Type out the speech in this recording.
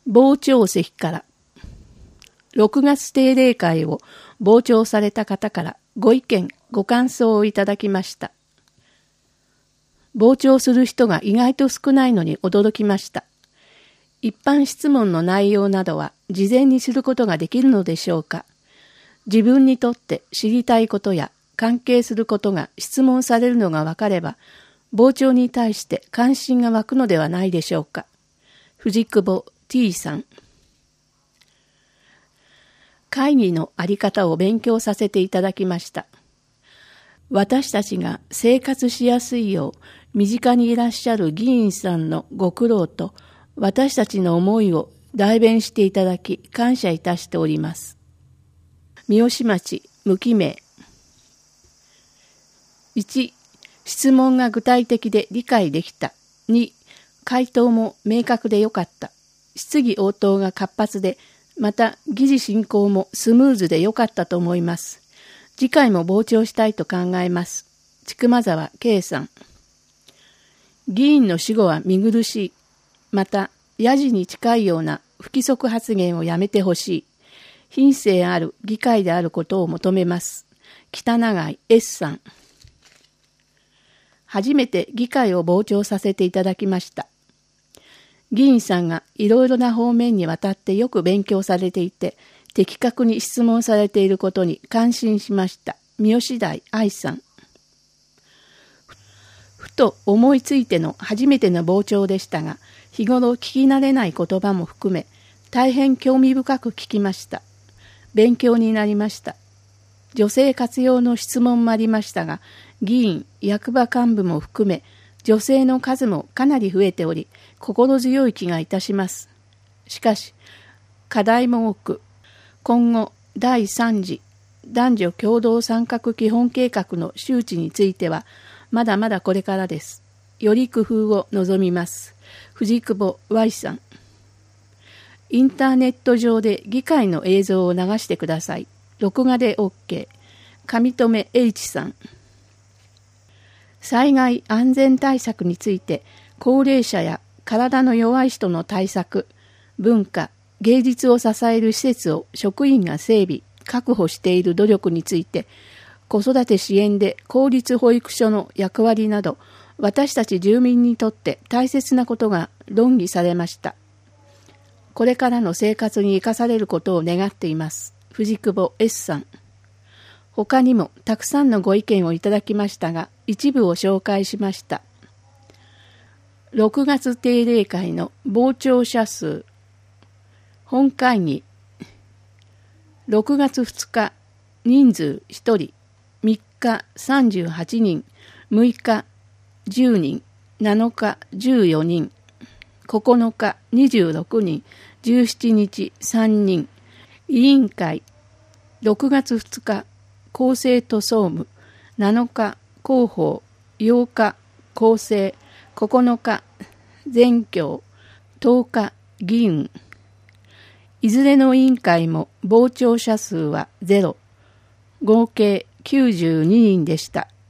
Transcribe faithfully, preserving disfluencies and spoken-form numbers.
傍聴席からろくがつ定例会を傍聴された方からご意見ご感想をいただきました。傍聴する人が意外と少ないのに驚きました。一般質問の内容などは事前にすることができるのでしょうか。自分にとって知りたいことや関係することが質問されるのが分かれば、傍聴に対して関心が湧くのではないでしょうか。藤久保 T さん。会議のあり方を勉強させていただきました。私たちが生活しやすいよう身近にいらっしゃる議員さんのご苦労と私たちの思いを代弁していただき感謝いたしております。三好町無記名。いち、質問が具体的で理解できた。に、回答も明確でよかった。質疑応答が活発で、また議事進行もスムーズでよかったと思います。次回も傍聴したいと考えます。千曲沢圭さん。議員の死後は見苦しい。また、野次に近いような不規則発言をやめてほしい。品性ある議会であることを求めます。北永井 S さん。初めて議会を傍聴させていただきました。議員さんがいろいろな方面にわたってよく勉強されていて、的確に質問されていることに感心しました。三好台愛さん。ふと思いついての初めての傍聴でしたが、日頃聞き慣れない言葉も含め、大変興味深く聞きました。勉強になりました。女性活用の質問もありましたが、議員、役場幹部も含め、女性の数もかなり増えており、心強い気がいたします。しかし、課題も多く、今後だいさん次男女共同参画基本計画の周知については、まだまだこれからです。より工夫を望みます。藤久保 Y さん。インターネット上で議会の映像を流してください。録画で OK。上留 H さん。災害安全対策について、高齢者や体の弱い人の対策、文化、芸術を支える施設を職員が整備、確保している努力について、子育て支援で公立保育所の役割など、私たち住民にとって大切なことが論議されました。これからの生活に生かされることを願っています。藤久保 S さん。他にもたくさんのご意見をいただきましたが、一部を紹介しました。ろくがつ定例会の傍聴者数。本会議。ろくがつふつか、人数ひとり。みっかさんじゅうはちにん。むいかじゅうにん。なのかじゅうよにん。ここのかにじゅうろくにん。じゅうしちにちさんにん。委員会。ろくがつふつか、公正と総務。なのか広報。ようか公正。ここのか全協。とおか議運。いずれの委員会も傍聴者数はゼロ。合計きゅうじゅうににんでした。